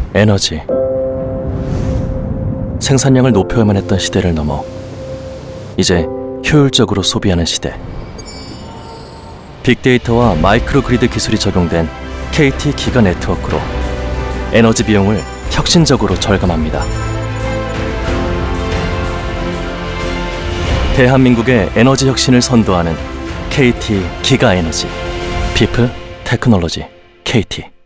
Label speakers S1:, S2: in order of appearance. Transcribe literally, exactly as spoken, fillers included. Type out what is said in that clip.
S1: 에너지. 생산량을 높여야만 했던 시대를 넘어 이제 효율적으로 소비하는 시대. 빅데이터와 마이크로그리드 기술이 적용된 케이티 기가 네트워크로 에너지 비용을 혁신적으로 절감합니다. 대한민국의 에너지 혁신을 선도하는 케이티 기가 에너지. 피플 테크놀로지 케이티.